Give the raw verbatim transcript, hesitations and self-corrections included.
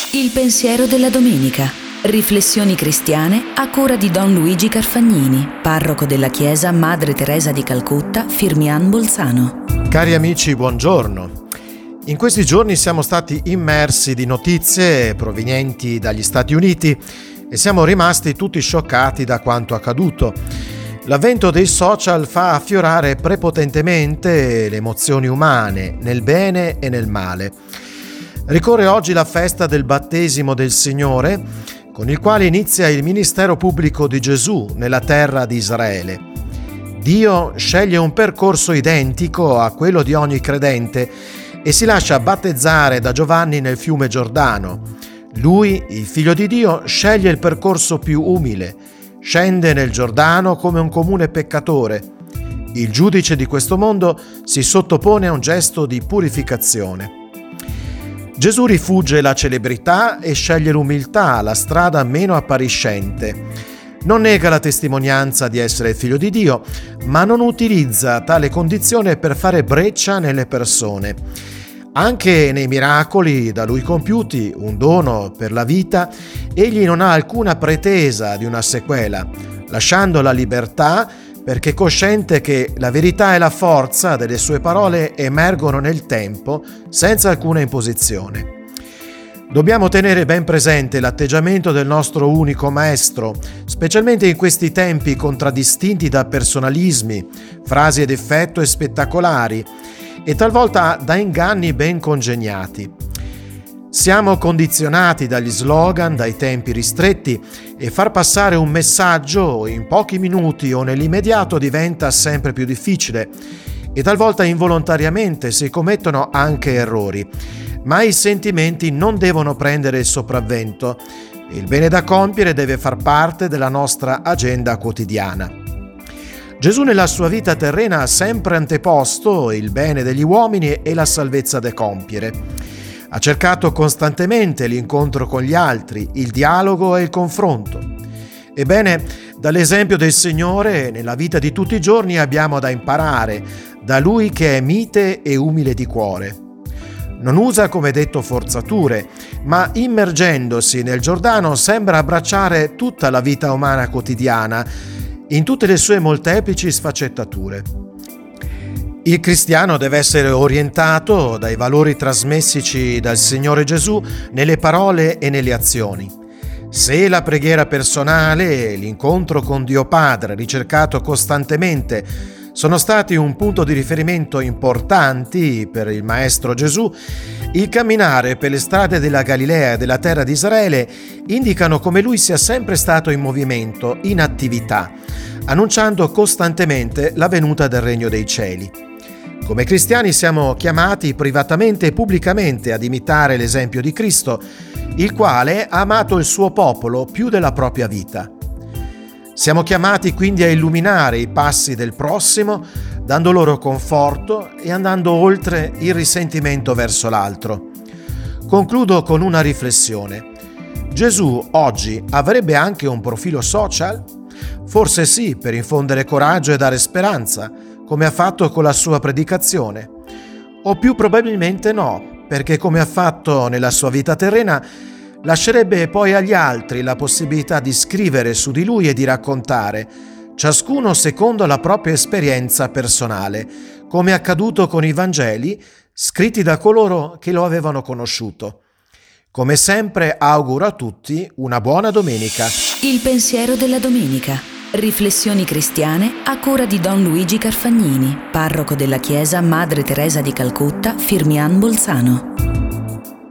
Il pensiero della domenica. Riflessioni cristiane a cura di Don Luigi Carfagnini, parroco della chiesa Madre Teresa di Calcutta, Firmian Bolzano. Cari amici, buongiorno. In questi giorni siamo stati immersi di notizie provenienti dagli Stati Uniti e siamo rimasti tutti scioccati da quanto accaduto. L'avvento dei social fa affiorare prepotentemente le emozioni umane, nel bene e nel male. Ricorre oggi la festa del battesimo del Signore, con il quale inizia il ministero pubblico di Gesù nella terra di Israele. Dio sceglie un percorso identico a quello di ogni credente e si lascia battezzare da Giovanni nel fiume Giordano. Lui, il Figlio di Dio, sceglie il percorso più umile, scende nel Giordano come un comune peccatore. Il giudice di questo mondo si sottopone a un gesto di purificazione. Gesù rifugge la celebrità e sceglie l'umiltà, la strada meno appariscente. Non nega la testimonianza di essere il Figlio di Dio, ma non utilizza tale condizione per fare breccia nelle persone. Anche nei miracoli da lui compiuti, un dono per la vita, egli non ha alcuna pretesa di una sequela, lasciando la libertà perché cosciente che la verità e la forza delle sue parole emergono nel tempo senza alcuna imposizione. Dobbiamo tenere ben presente l'atteggiamento del nostro unico Maestro, specialmente in questi tempi contraddistinti da personalismi, frasi ad effetto e spettacolari, e talvolta da inganni ben congegnati. Siamo condizionati dagli slogan, dai tempi ristretti, e far passare un messaggio in pochi minuti o nell'immediato diventa sempre più difficile e talvolta involontariamente si commettono anche errori, ma i sentimenti non devono prendere il sopravvento. Il bene da compiere deve far parte della nostra agenda quotidiana. Gesù nella sua vita terrena ha sempre anteposto il bene degli uomini e la salvezza da compiere. Ha cercato costantemente l'incontro con gli altri, il dialogo e il confronto. Ebbene, dall'esempio del Signore, nella vita di tutti i giorni abbiamo da imparare, da Lui che è mite e umile di cuore. Non usa, come detto, forzature, ma immergendosi nel Giordano sembra abbracciare tutta la vita umana quotidiana, in tutte le sue molteplici sfaccettature. Il cristiano deve essere orientato dai valori trasmessici dal Signore Gesù nelle parole e nelle azioni. Se la preghiera personale e l'incontro con Dio Padre, ricercato costantemente, sono stati un punto di riferimento importanti per il Maestro Gesù, il camminare per le strade della Galilea e della terra di Israele indicano come lui sia sempre stato in movimento, in attività, annunciando costantemente la venuta del regno dei cieli. Come cristiani siamo chiamati privatamente e pubblicamente ad imitare l'esempio di Cristo, il quale ha amato il suo popolo più della propria vita. Siamo chiamati quindi a illuminare i passi del prossimo, dando loro conforto e andando oltre il risentimento verso l'altro. Concludo con una riflessione. Gesù oggi avrebbe anche un profilo social? Forse sì, per infondere coraggio e dare speranza, come ha fatto con la sua predicazione. O più probabilmente no, perché come ha fatto nella sua vita terrena, lascerebbe poi agli altri la possibilità di scrivere su di lui e di raccontare, ciascuno secondo la propria esperienza personale, come è accaduto con i Vangeli scritti da coloro che lo avevano conosciuto. Come sempre auguro a tutti una buona domenica. Il pensiero della domenica. Riflessioni cristiane a cura di Don Luigi Carfagnini, parroco della chiesa Madre Teresa di Calcutta, Firmian Bolzano.